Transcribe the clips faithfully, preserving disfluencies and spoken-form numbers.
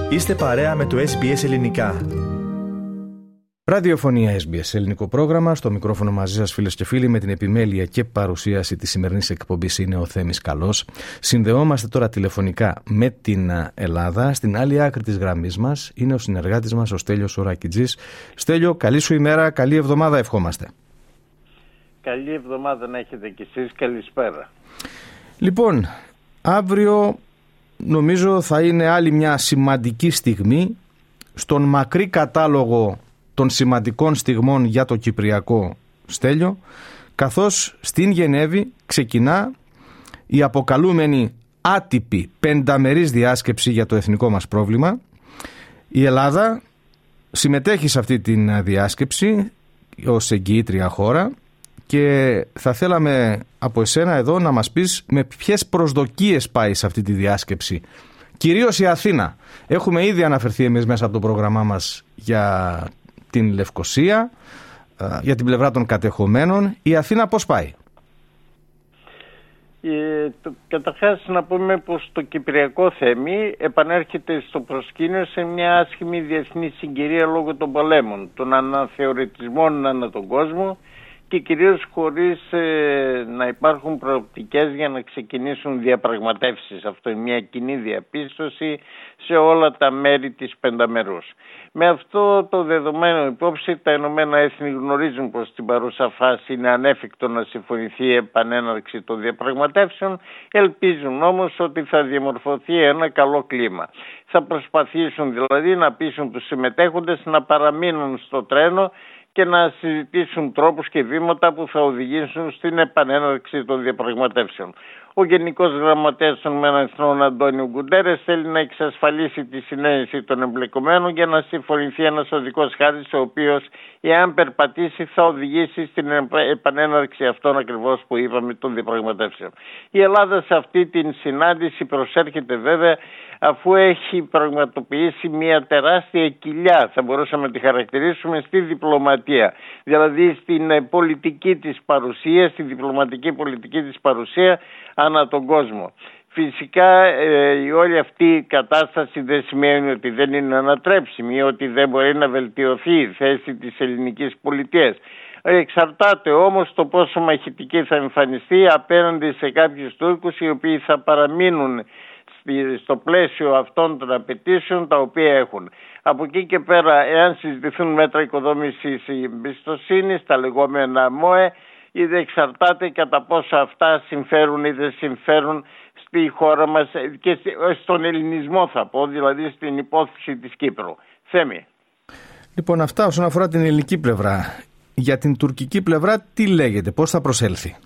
Είστε παρέα με το Ες Μπι Ες Ελληνικά. Ραδιοφωνία Ες Μπι Ες, ελληνικό πρόγραμμα. Στο μικρόφωνο μαζί σας, φίλες και φίλοι, με την επιμέλεια και παρουσίαση της σημερινής εκπομπής είναι ο Θέμης Καλός. Συνδεόμαστε τώρα τηλεφωνικά με την Ελλάδα. Στην άλλη άκρη της γραμμής μας είναι ο συνεργάτης μας, ο Στέλιος Ορακιτζής. Στέλιο, καλή σου ημέρα, καλή εβδομάδα ευχόμαστε. Καλή εβδομάδα να έχετε κι εσείς, καλησπέρα. Λοιπόν, αύριο νομίζω θα είναι άλλη μια σημαντική στιγμή στον μακρύ κατάλογο των σημαντικών στιγμών για το Κυπριακό, Στέλιο, καθώς στην Γενέβη ξεκινά η αποκαλούμενη άτυπη πενταμερής διάσκεψη για το εθνικό μας πρόβλημα. Η Ελλάδα συμμετέχει σε αυτή τη διάσκεψη ως εγγυήτρια χώρα και θα θέλαμε από εσένα εδώ να μας πεις με ποιες προσδοκίες πάει σε αυτή τη διάσκεψη. Κυρίως η Αθήνα. Έχουμε ήδη αναφερθεί εμείς μέσα από το πρόγραμμά μας για την Λευκοσία, για την πλευρά των κατεχομένων. Η Αθήνα πώς πάει? Ε, το, καταρχάς να πούμε πως το κυπριακό θέμη επανέρχεται στο προσκήνιο σε μια άσχημη διεθνή συγκυρία λόγω των πολέμων, των αναθεωρητισμών ανά τον κόσμο και κυρίως χωρίς ε, να υπάρχουν προοπτικές για να ξεκινήσουν διαπραγματεύσεις. Αυτό είναι μια κοινή διαπίστωση σε όλα τα μέρη της πενταμερούς. Με αυτό το δεδομένο υπόψη, τα Ηνωμένα Έθνη γνωρίζουν πως στην παρούσα φάση είναι ανέφικτο να συμφωνηθεί η επανέναρξη των διαπραγματεύσεων, ελπίζουν όμως ότι θα διαμορφωθεί ένα καλό κλίμα. Θα προσπαθήσουν δηλαδή να πείσουν τους συμμετέχοντες να παραμείνουν στο τρένο και να συζητήσουν τρόπους και βήματα που θα οδηγήσουν στην επανέναρξη των διαπραγματεύσεων. Ο Γενικός Γραμματέας των Ηνωμένων Εθνών, Αντώνιο Γκουντέρες, θέλει να εξασφαλίσει τη συνένεση των εμπλεκομένων για να συμφωνηθεί ένας οδικός χάρτης, ο οποίος, εάν περπατήσει, θα οδηγήσει στην επανέναρξη αυτών ακριβώς που είπαμε των διαπραγματεύσεων. Η Ελλάδα σε αυτή την συνάντηση προσέρχεται βέβαια αφού έχει πραγματοποιήσει μια τεράστια κοιλιά, θα μπορούσαμε να τη χαρακτηρίσουμε, στη διπλωματία. Δηλαδή στην πολιτική της παρουσία, στη διπλωματική πολιτική της παρουσία ανά τον κόσμο. Φυσικά ε, η όλη αυτή η κατάσταση δεν σημαίνει ότι δεν είναι ανατρέψιμη, ότι δεν μπορεί να βελτιωθεί η θέση της ελληνικής πολιτείας. Εξαρτάται όμως το πόσο μαχητική θα εμφανιστεί απέναντι σε κάποιους Τούρκους οι οποίοι θα παραμείνουν στο πλαίσιο αυτών των απαιτήσεων τα οποία έχουν. Από εκεί και πέρα, εάν συζητηθούν μέτρα οικοδόμησης εμπιστοσύνης, τα λεγόμενα ΜΟΕ, ήδη εξαρτάται κατά πόσο αυτά συμφέρουν ή δεν συμφέρουν στη χώρα μας και στον ελληνισμό, θα πω, δηλαδή στην υπόθεση της Κύπρου. Θέμη. Λοιπόν, αυτά όσον αφορά την ελληνική πλευρά. Για την τουρκική πλευρά τι λέγεται, πώς θα προσέλθει?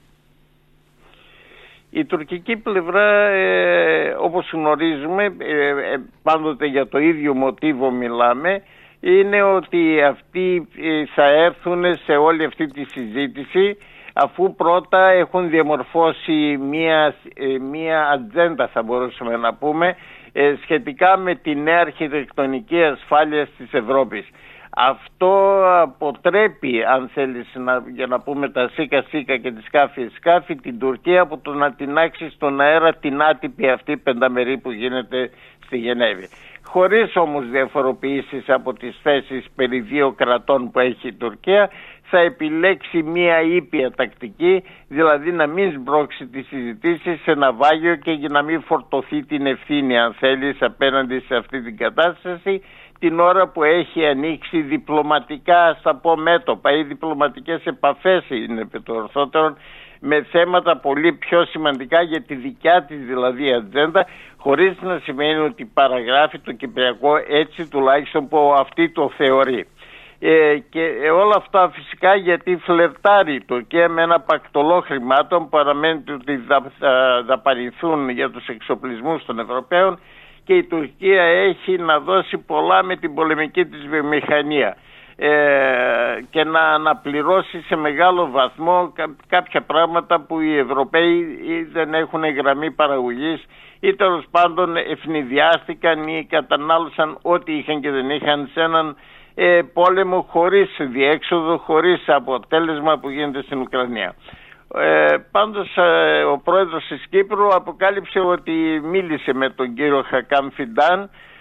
Η τουρκική πλευρά, ε, όπως γνωρίζουμε, ε, ε, πάντοτε για το ίδιο μοτίβο μιλάμε, είναι ότι αυτοί ε, θα έρθουν σε όλη αυτή τη συζήτηση αφού πρώτα έχουν διαμορφώσει μία, ε, μία ατζέντα, θα μπορούσαμε να πούμε, ε, σχετικά με τη νέα αρχιτεκτονική ασφάλεια της Ευρώπης. Αυτό αποτρέπει, αν θέλεις, να, για να πούμε τα σίκα σίκα και τη σκάφη σκάφη, την Τουρκία από το να τεινάξει στον αέρα την άτυπη αυτή πενταμερή που γίνεται στη Γενέβη. Χωρίς όμως διαφοροποιήσεις από τις θέσεις περί δύο κρατών που έχει η Τουρκία, θα επιλέξει μία ήπια τακτική, δηλαδή να μην σμπρώξει τις συζητήσεις σε ναυάγιο και για να μην φορτωθεί την ευθύνη, αν θέλεις, απέναντι σε αυτή την κατάσταση, την ώρα που έχει ανοίξει διπλωματικά, στα πω, μέτωπα ή διπλωματικές επαφές, είναι το ορθότερο, με θέματα πολύ πιο σημαντικά για τη δικιά της δηλαδή ατζέντα, χωρίς να σημαίνει ότι παραγράφει το Κυπριακό, έτσι τουλάχιστον που αυτή το θεωρεί. Ε, και όλα αυτά φυσικά γιατί φλερτάρει η Τουρκία με ένα πακτολό χρημάτων, παραμένει ότι θα, θα δαπανηθούν για τους εξοπλισμούς των Ευρωπαίων, και η Τουρκία έχει να δώσει πολλά με την πολεμική της βιομηχανία ε, και να αναπληρώσει σε μεγάλο βαθμό κα, κάποια πράγματα που οι Ευρωπαίοι ή δεν έχουν γραμμή παραγωγής ή τέλος πάντων ευνηδιάστηκαν ή κατανάλωσαν ό,τι είχαν και δεν είχαν σε έναν ε, πόλεμο χωρίς διέξοδο, χωρίς αποτέλεσμα που γίνεται στην Ουκρανία. Ε, πάντως ε, ο πρόεδρος της Κύπρου αποκάλυψε ότι μίλησε με τον κύριο Χακάμ Φιντάν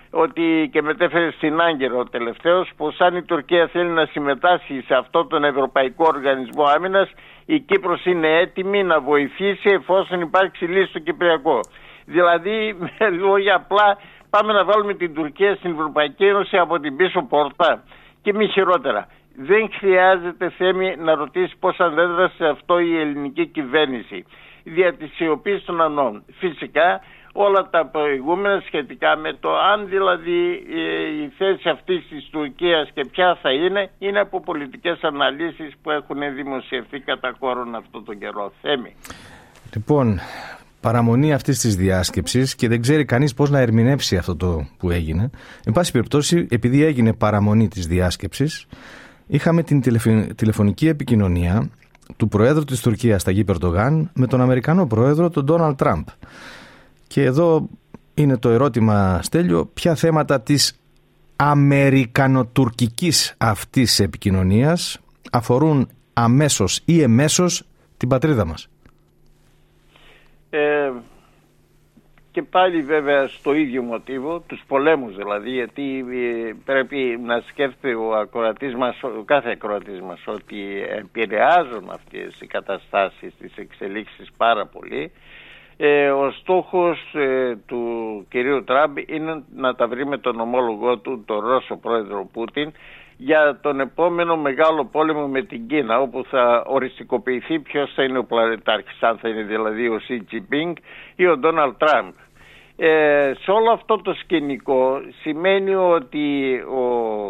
ότι και μετέφερε στην Άγκυρα ο τελευταίος, πως αν η Τουρκία θέλει να συμμετάσχει σε αυτόν τον Ευρωπαϊκό Οργανισμό Άμυνας, η Κύπρος είναι έτοιμη να βοηθήσει εφόσον υπάρξει λύση στο Κυπριακό. Δηλαδή, με λόγια απλά, πάμε να βάλουμε την Τουρκία στην Ευρωπαϊκή Ένωση από την πίσω πόρτα και μη χειρότερα. Δεν χρειάζεται, Θέμη, να ρωτήσει πώς αντέδρασε αυτό η ελληνική κυβέρνηση δια της σιωπής των ανών. Φυσικά όλα τα προηγούμενα σχετικά με το αν δηλαδή η θέση αυτής της Τουρκίας και ποια θα είναι, είναι από πολιτικές αναλύσεις που έχουν δημοσιευθεί κατά κόρον αυτό τον καιρό. Θέμη. Λοιπόν, παραμονή αυτής της διάσκεψης και δεν ξέρει κανείς πώς να ερμηνεύσει αυτό το που έγινε. Εν πάση περιπτώσει, επειδή έγινε παραμονή της διάσκεψης, είχαμε την τηλεφωνική επικοινωνία του Προέδρου της Τουρκίας, Ταγίπ Ερντογάν, με τον Αμερικανό Πρόεδρο, τον Ντόναλντ Τραμπ. Και εδώ είναι το ερώτημα, Στέλιο, ποια θέματα της αμερικανοτουρκικής αυτής επικοινωνίας αφορούν αμέσως ή εμέσως την πατρίδα μας. Ε, και πάλι βέβαια στο ίδιο μοτίβο, τους πολέμους δηλαδή, γιατί ε, πρέπει να σκέφτεται ο ακροατής μας, ο κάθε ακροατής μας, ότι επηρεάζουν αυτές οι καταστάσεις, τις εξελίξεις πάρα πολύ. Ε, ο στόχος ε, του κυρίου Τραμπ είναι να τα βρει με τον ομόλογό του, τον Ρώσο πρόεδρο Πούτιν, για τον επόμενο μεγάλο πόλεμο με την Κίνα, όπου θα οριστικοποιηθεί ποιος θα είναι ο πλανητάρχης, αν θα είναι δηλαδή ο Σι Τζινπίνγκ ή ο Ντόναλντ Τραμπ. Ε, σε όλο αυτό το σκηνικό σημαίνει ότι ο,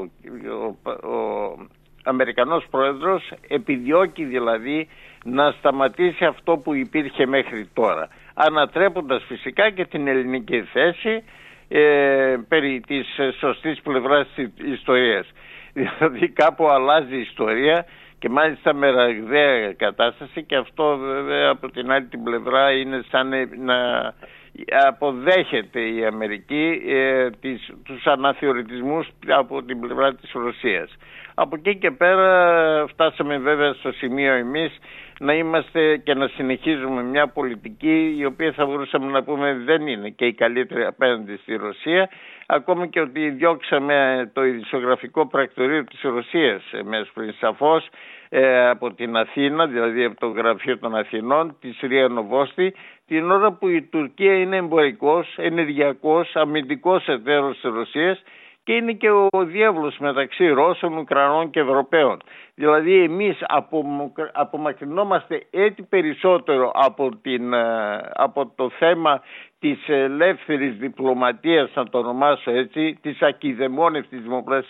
ο, ο Αμερικανός πρόεδρος επιδιώκει δηλαδή να σταματήσει αυτό που υπήρχε μέχρι τώρα, ανατρέποντας φυσικά και την ελληνική θέση ε, περί της σωστής πλευράς της ιστορίας. Δηλαδή κάπου αλλάζει η ιστορία και μάλιστα με ραγδαία κατάσταση, και αυτό βέβαια από την άλλη την πλευρά είναι σαν να αποδέχεται η Αμερική ε, τις, τους αναθεωρητισμούς από την πλευρά της Ρωσίας. Από εκεί και πέρα φτάσαμε βέβαια στο σημείο εμείς να είμαστε και να συνεχίζουμε μια πολιτική η οποία θα μπορούσαμε να πούμε δεν είναι και η καλύτερη απέναντι στη Ρωσία, ακόμη και ότι διώξαμε το ειδησιογραφικό πρακτορείο της Ρωσίας μέσα πριν σαφώς ε, από την Αθήνα, δηλαδή από το γραφείο των Αθηνών, τη Ρία Νοβόστη, την ώρα που η Τουρκία είναι εμπορικός, ενεργειακός, αμυντικός εταίρος της Ρωσίας και είναι και ο διάβλος μεταξύ Ρώσων, Ουκρανών και Ευρωπαίων. Δηλαδή εμείς απομακρυνόμαστε έτσι περισσότερο από, την, από το θέμα της ελεύθερης διπλωματίας, να το ονομάσω έτσι, της ακιδεμόνευτης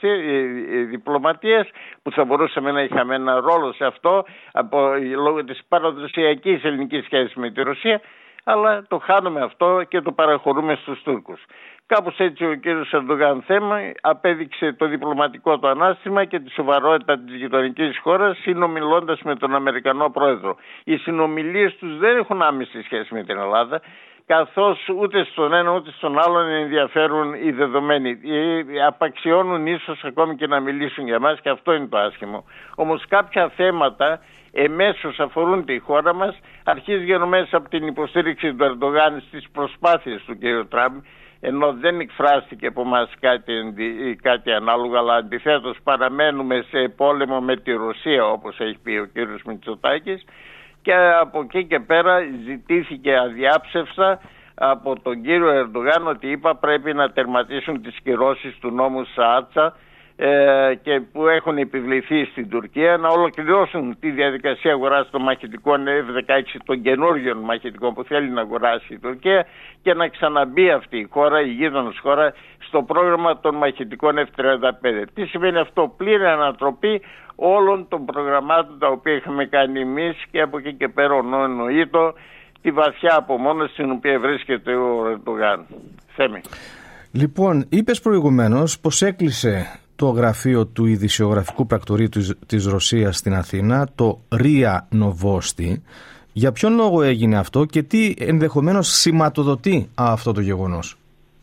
διπλωματίας, που θα μπορούσαμε να είχαμε ένα ρόλο σε αυτό από, λόγω της παραδοσιακής ελληνικής σχέσης με τη Ρωσία, αλλά το χάνουμε αυτό και το παραχωρούμε στους Τούρκους. Κάπως έτσι ο κύριος Ερντογάν θέμα απέδειξε το διπλωματικό του ανάστημα και τη σοβαρότητα της γειτονικής χώρας συνομιλώντας με τον Αμερικανό πρόεδρο. Οι συνομιλίες τους δεν έχουν άμεση σχέση με την Ελλάδα, καθώς ούτε στον ένα ούτε στον άλλον ενδιαφέρουν οι δεδομένοι. Απαξιώνουν ίσως ακόμη και να μιλήσουν για μας, και αυτό είναι το άσχημο. Όμως κάποια θέματα εμέσως αφορούν τη χώρα μας, αρχίζουν μέσα από την υποστήριξη του Ερντογάν στις προσπάθειες του κ. Τραμπ, ενώ δεν εκφράστηκε από μας κάτι, κάτι ανάλογο, αλλά αντιθέτως παραμένουμε σε πόλεμο με τη Ρωσία, όπως έχει πει ο κ. Μητσοτάκης, και από εκεί και πέρα ζητήθηκε αδιάψευστα από τον κύριο Ερντογάν ότι είπα πρέπει να τερματίσουν τις κυρώσεις του νόμου Σαάτσα ε, και που έχουν επιβληθεί στην Τουρκία, να ολοκληρώσουν τη διαδικασία αγοράς των μαχητικών εφ δεκαέξι, των καινούργιων μαχητικών που θέλει να αγοράσει η Τουρκία, και να ξαναμπεί αυτή η χώρα, η γείτονος χώρα, στο πρόγραμμα των μαχητικών εφ τριάντα πέντε. Τι σημαίνει αυτό? Πλήρη ανατροπή όλων των προγραμμάτων τα οποία είχαμε κάνει εμείς, και από εκεί και πέρα εννοείται τη βαθιά απομόνωση στην οποία βρίσκεται ο Ερντογάν. Θέμη. Λοιπόν, είπες προηγουμένως πως έκλεισε το γραφείο του ειδησιογραφικού πρακτορείου της Ρωσίας στην Αθήνα, το Ρία Νοβόστη. Για ποιον λόγο έγινε αυτό και τι ενδεχομένως σηματοδοτεί αυτό το γεγονός?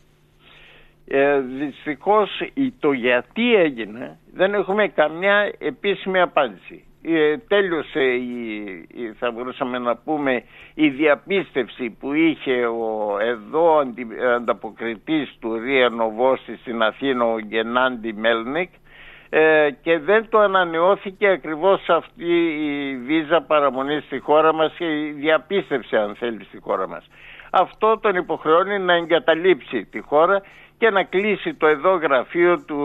Ε, δυστυχώς το γιατί έγινε δεν έχουμε καμιά επίσημη απάντηση. ε, τέλειωσε η, η, θα μπορούσαμε να πούμε, η διαπίστευση που είχε ο εδώ αντι, ανταποκριτής του Ρία Νοβόση στην Αθήνα, ο Γκενάντι Μέλνικ, ε, και δεν το ανανεώθηκε ακριβώς αυτή η βίζα παραμονής στη χώρα μας και η διαπίστευση, αν θέλει, στη χώρα μας. Αυτό τον υποχρεώνει να εγκαταλείψει τη χώρα και να κλείσει το εδώ γραφείο του,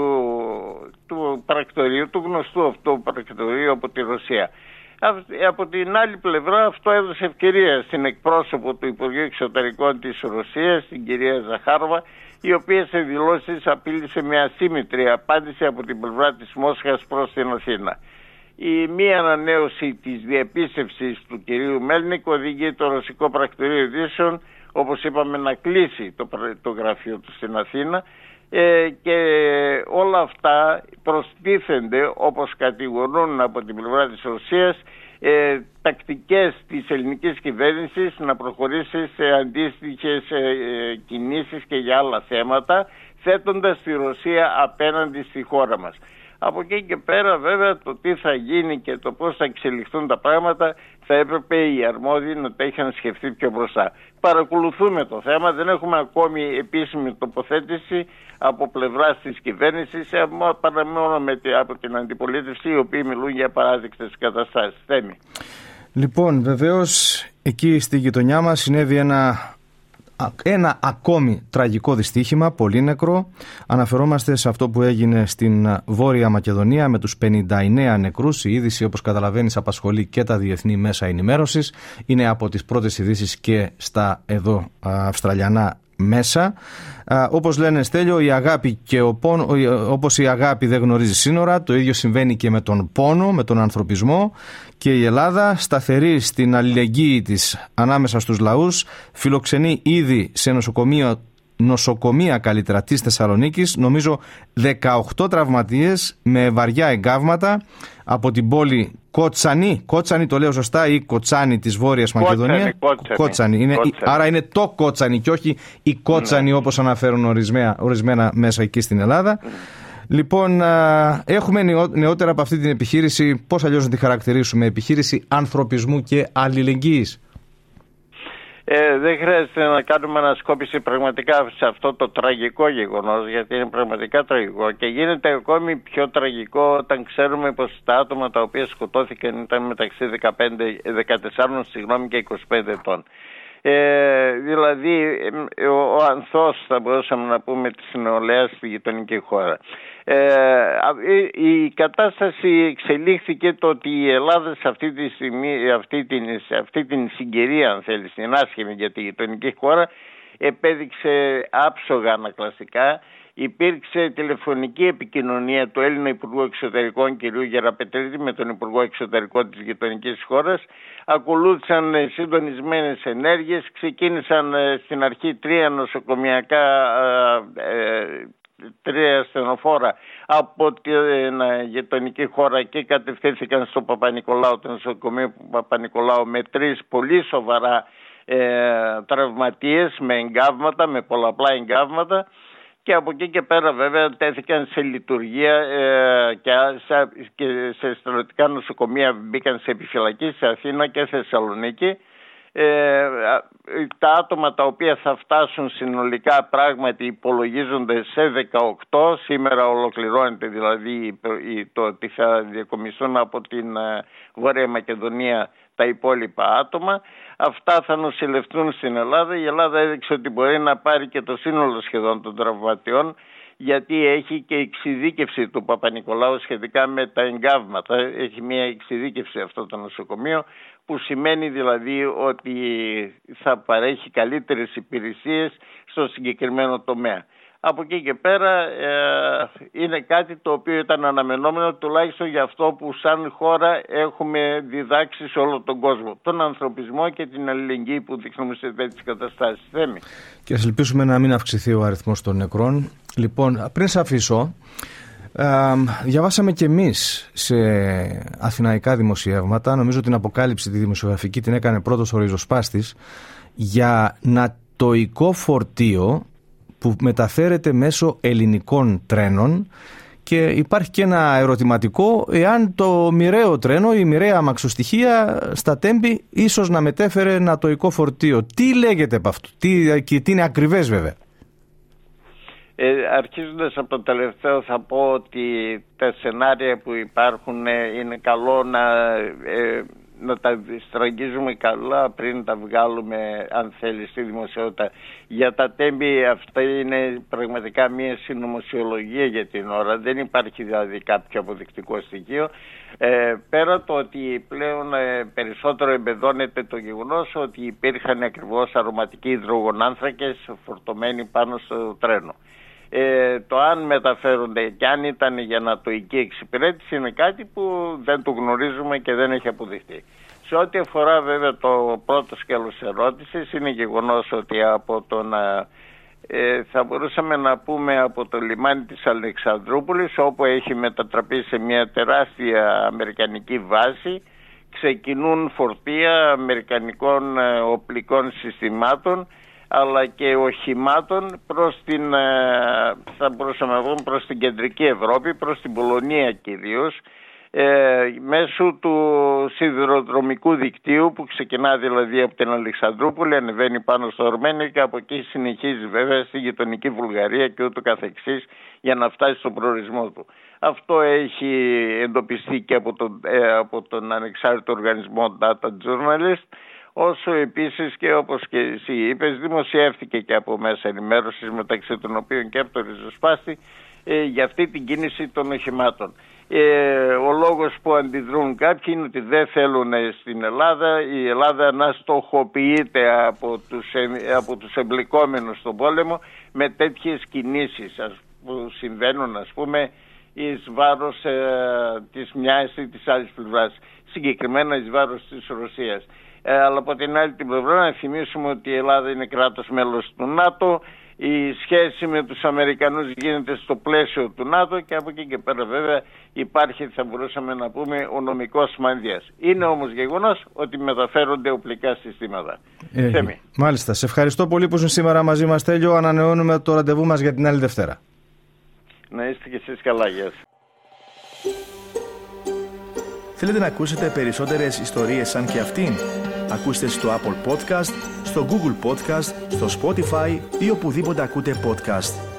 του πρακτορείου, του γνωστού αυτού πρακτορείου από τη Ρωσία. Από την άλλη πλευρά, αυτό έδωσε ευκαιρία στην εκπρόσωπο του Υπουργείου Εξωτερικών της Ρωσίας, την κυρία Ζαχάροβα, η οποία σε δηλώσεις απείλησε με ασύμμετρη απάντηση από την πλευρά της Μόσχας προς την Αθήνα. Η μία ανανέωση της διεπίστευσης του κυρίου Μέλνικ οδηγεί το Ρωσικό Πρακτορείο Ειδήσεων, όπως είπαμε, να κλείσει το, το γραφείο του στην Αθήνα, ε, και όλα αυτά προστίθενται, όπως κατηγορούν από την πλευρά της Ρωσίας, ε, τακτικές της ελληνικής κυβέρνησης να προχωρήσει σε αντίστοιχες ε, κινήσεις και για άλλα θέματα, θέτοντας τη Ρωσία απέναντι στη χώρα μας. Από εκεί και πέρα, βέβαια, το τι θα γίνει και το πώς θα εξελιχθούν τα πράγματα θα έπρεπε οι αρμόδιοι να τα είχαν σκεφτεί πιο μπροστά. Παρακολουθούμε το θέμα, δεν έχουμε ακόμη επίσημη τοποθέτηση από πλευράς της κυβέρνησης, παρά μόνο με, από την αντιπολίτευση, οι οποίοι μιλούν για παράδεικτες καταστάσεις. Θέμη. Λοιπόν, βεβαίως, εκεί στη γειτονιά μας συνέβη ένα... Ένα ακόμη τραγικό δυστύχημα, πολύ νεκρό. Αναφερόμαστε σε αυτό που έγινε στην Βόρεια Μακεδονία με τους πενήντα εννέα νεκρούς. Η είδηση, όπως καταλαβαίνεις, απασχολεί και τα διεθνή μέσα ενημέρωσης. Είναι από τις πρώτες ειδήσεις και στα εδώ αυστραλιανά μέσα. Α, όπως λένε, Στέλιο, η αγάπη και ο πόνο, όπως η αγάπη δεν γνωρίζει σύνορα, το ίδιο συμβαίνει και με τον πόνο, με τον ανθρωπισμό, και η Ελλάδα, σταθερή στην αλληλεγγύη της ανάμεσα στους λαούς, φιλοξενεί ήδη σε νοσοκομείο, νοσοκομεία καλύτερα της Θεσσαλονίκης, νομίζω δεκαοκτώ τραυματίες με βαριά εγκάβματα από την πόλη Κότσανη. Κότσανη το λέω σωστά, ή Κοτσάνη της Βόρειας Μακεδονίας? Κότσανη. Κότσανη. Είναι, Κότσανη. Άρα είναι το Κότσανη και όχι η Κότσανη, ναι, όπως αναφέρουν ορισμένα, ορισμένα μέσα εκεί στην Ελλάδα. Mm. Λοιπόν, έχουμε νεότερα από αυτή την επιχείρηση, πώς αλλιώς να τη χαρακτηρίσουμε, επιχείρηση ανθρωπισμού και αλληλεγγύης. Ε, δεν χρειάζεται να κάνουμε ανασκόπηση πραγματικά σε αυτό το τραγικό γεγονός, γιατί είναι πραγματικά τραγικό και γίνεται ακόμη πιο τραγικό όταν ξέρουμε πως τα άτομα τα οποία σκοτώθηκαν ήταν μεταξύ δεκαπέντε, δεκατέσσερα συγγνώμη, και είκοσι πέντε ετών. Ε, δηλαδή ο, ο ανθός, θα μπορούσαμε να πούμε, της νεολαίας στη γειτονική χώρα. Ε, η κατάσταση εξελίχθηκε το ότι η Ελλάδα σε αυτή τη στιγμή, αυτή την, σε αυτή την συγκυρία, αν θέλει, στην άσχημη για τη γειτονική χώρα, επέδειξε άψογα ανακλαστικά. Υπήρξε τηλεφωνική επικοινωνία του Έλληνα Υπουργού Εξωτερικών κ. Γεραπετρίτη με τον Υπουργό Εξωτερικών της γειτονικής χώρας. Ακολούθησαν συντονισμένες ενέργειες, ξεκίνησαν στην αρχή τρία νοσοκομιακά, ε, τρία ασθενοφόρα από την γειτονική χώρα και κατευθύνθηκαν στο Παπα-Νικολάου, το νοσοκομείο του Παπα-Νικολάου, με τρεις πολύ σοβαρά ε, τραυματίες με εγκάβματα, με πολλαπλά εγκάβματα. Και από εκεί και πέρα βέβαια τέθηκαν σε λειτουργία ε, και, σε, και σε στρατιωτικά νοσοκομεία μπήκαν σε επιφυλακή σε Αθήνα και Θεσσαλονίκη. Ε, τα άτομα τα οποία θα φτάσουν συνολικά πράγματι υπολογίζονται σε δεκαοκτώ. Σήμερα ολοκληρώνεται δηλαδή το ότι θα διακομιστούν από την Βόρεια Μακεδονία τα υπόλοιπα άτομα. Αυτά θα νοσηλευτούν στην Ελλάδα. Η Ελλάδα έδειξε ότι μπορεί να πάρει και το σύνολο σχεδόν των τραυματιών, γιατί έχει και εξειδίκευση του Παπα-Νικολάου σχετικά με τα εγκάβματα. Έχει μια εξειδίκευση αυτό το νοσοκομείο, που σημαίνει δηλαδή ότι θα παρέχει καλύτερες υπηρεσίες στο συγκεκριμένο τομέα. Από εκεί και πέρα ε, είναι κάτι το οποίο ήταν αναμενόμενο, τουλάχιστον για αυτό που σαν χώρα έχουμε διδάξει σε όλο τον κόσμο. Τον ανθρωπισμό και την αλληλεγγύη που δείχνουμε σε τέτοιες καταστάσεις. Θέμη. Και ας ελπίσουμε να μην αυξηθεί ο αριθμός των νεκρών. Λοιπόν, πριν σε αφήσω, ε, διαβάσαμε και εμείς σε αθηναϊκά δημοσιεύματα, νομίζω την αποκάλυψη τη δημοσιογραφική την έκανε πρώτος ο ριζοσπάστης, για νατοϊκό φορτίο που μεταφέρεται μέσω ελληνικών τρένων Και υπάρχει και ένα ερωτηματικό εάν το μοιραίο τρένο, η μοιραία αμαξοστοιχεία στα Τέμπη ίσως να μετέφερε νατοϊκό φορτίο. Τι λέγεται από αυτό, τι, και τι είναι ακριβές βέβαια. Ε, αρχίζοντας από το τελευταίο θα πω ότι τα σενάρια που υπάρχουν είναι καλό να, ε, να τα στραγγίζουμε καλά πριν τα βγάλουμε, αν θέλει, στη δημοσιότητα. Για τα Τέμπη αυτά είναι πραγματικά μια συνωμοσιολογία για την ώρα, δεν υπάρχει δηλαδή κάποιο αποδεικτικό στοιχείο. Ε, πέρα το ότι πλέον ε, περισσότερο εμπεδώνεται το γεγονός ότι υπήρχαν ακριβώς αρωματικοί υδρογονάνθρακες φορτωμένοι πάνω στο τρένο. Ε, το αν μεταφέρονται και αν ήταν για νατοϊκή εξυπηρέτηση είναι κάτι που δεν το γνωρίζουμε και δεν έχει αποδειχτεί. Σε ό,τι αφορά βέβαια το πρώτο σκέλος ερώτησης, είναι γεγονός ότι από τον, ε, θα μπορούσαμε να πούμε από το λιμάνι της Αλεξανδρούπολης, όπου έχει μετατραπεί σε μια τεράστια αμερικανική βάση, ξεκινούν φορτία αμερικανικών ε, οπλικών συστημάτων αλλά και οχημάτων προς την, θα μπορούσαμε να πούμε, προς την κεντρική Ευρώπη, προς την Πολωνία κυρίως, ε, μέσω του σιδηροδρομικού δικτύου που ξεκινά δηλαδή από την Αλεξανδρούπολη, ανεβαίνει πάνω στο Αρμένιο και από εκεί συνεχίζει βέβαια στη γειτονική Βουλγαρία και ούτω καθεξής για να φτάσει στον προορισμό του. Αυτό έχει εντοπιστεί και από τον, ε, από τον ανεξάρτητο οργανισμό Data Journalist, όσο επίσης και όπως και εσύ είπες δημοσιεύτηκε και από μέσα ενημέρωσης, μεταξύ των οποίων και από το Ριζοσπάστη, ε, για αυτή την κίνηση των οχημάτων. Ε, ο λόγος που αντιδρούν κάποιοι είναι ότι δεν θέλουν στην Ελλάδα η Ελλάδα να στοχοποιείται από τους, από τους εμπλεκόμενους στον πόλεμο με τέτοιες κινήσεις που συμβαίνουν, ας πούμε, εις βάρος ε, της μιας ή της άλλης πλευράς, συγκεκριμένα εις βάρος της Ρωσίας. Ε, αλλά από την άλλη την πλευρά να θυμίσουμε ότι η Ελλάδα είναι κράτος μέλος του ΝΑΤΟ, η σχέση με τους Αμερικανούς γίνεται στο πλαίσιο του ΝΑΤΟ και από εκεί και πέρα βέβαια υπάρχει, θα μπορούσαμε να πούμε, ο νομικός μανδύας. Είναι όμως γεγονός ότι μεταφέρονται οπλικά συστήματα. Ε, μάλιστα. Σε ευχαριστώ πολύ που είσαι σήμερα μαζί μας, Τέλειο. Ανανεώνουμε το ραντεβού μας για την άλλη Δευτέρα. Να είστε και εσείς καλά. Γεια σας. Θέλετε να ακούσετε περισσότερες ιστορίες σαν και αυτήν? Ακούστε στο Apple Podcast, στο Google Podcast, στο Spotify ή οπουδήποτε ακούτε podcast.